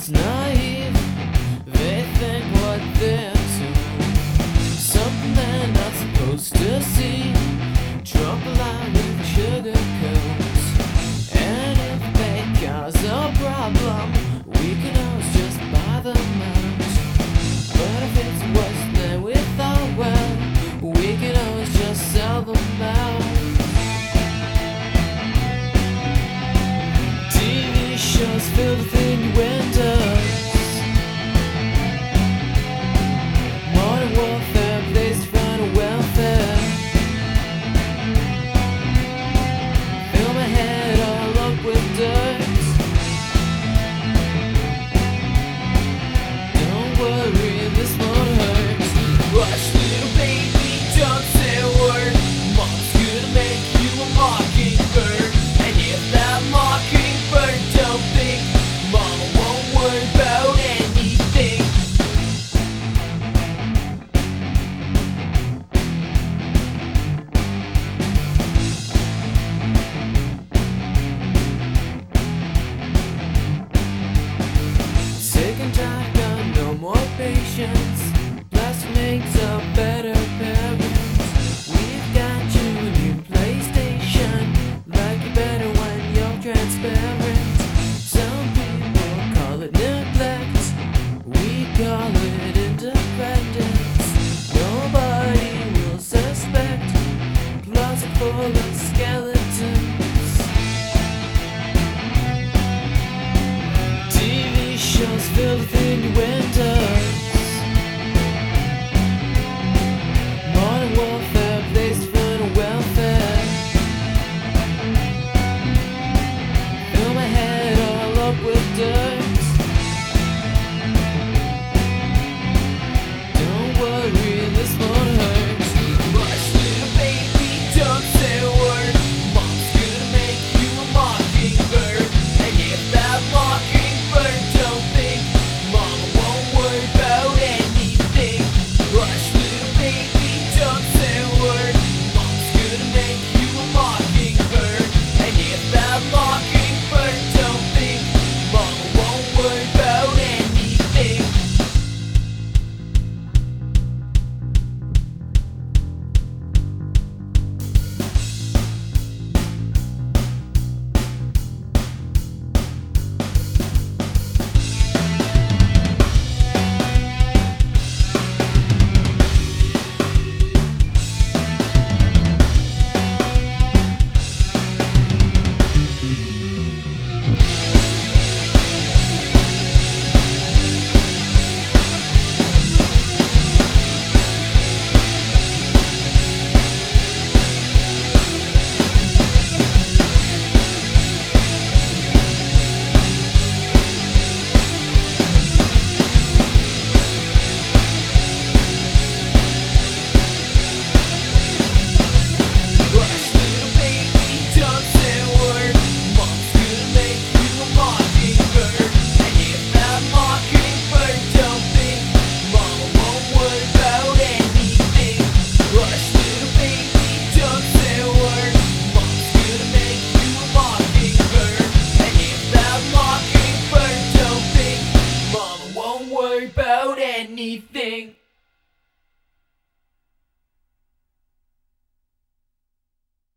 Everyone's naive, they think what they're told, something they're not supposed to see. Drop a line with sugar coats, and if they cause a problem, we can always just buy them out. But if it's worse than we thought, well, we can always just sell them out. TV shows filled with innuendos, modern warfare plays to find a welfare. Fill my head all up with dirt. Don't worry, this won't hurt. Hush, little baby, don't say a word. Mom's gonna make you a mockingbird, and if that mockingbird don't think, Mama won't worry about anything. Sick and tired, got no more patience. Plastic makes a better parents. We've got you a new PlayStation, like it better when you're transparent. Some people call it neglect, we call it independence. Nobody will suspect, closet full of skeletons. TV shows filled with innuendos, modern warfare plays to find a welfare. Fill my head all up with dirt. Don't worry, this won't hurt. Hush, little baby, don't say a word. Mom's gonna make you a mockingbird, and if that mockingbird don't think, Mama won't worry about anything. Hush, little baby, don't say a word. Mom's gonna make you a mockingbird, and if that mockingbird don't think, Mama won't worry about anything. Hush, little baby, don't say a word. Mom's gonna make you a mockingbird, and if that mockingbird don't think, Mama won't worry about anything. Hush, little baby, don't say a word. Mom's gonna make you a mockingbird, and if that mockingbird don't think, Mama won't worry about anything.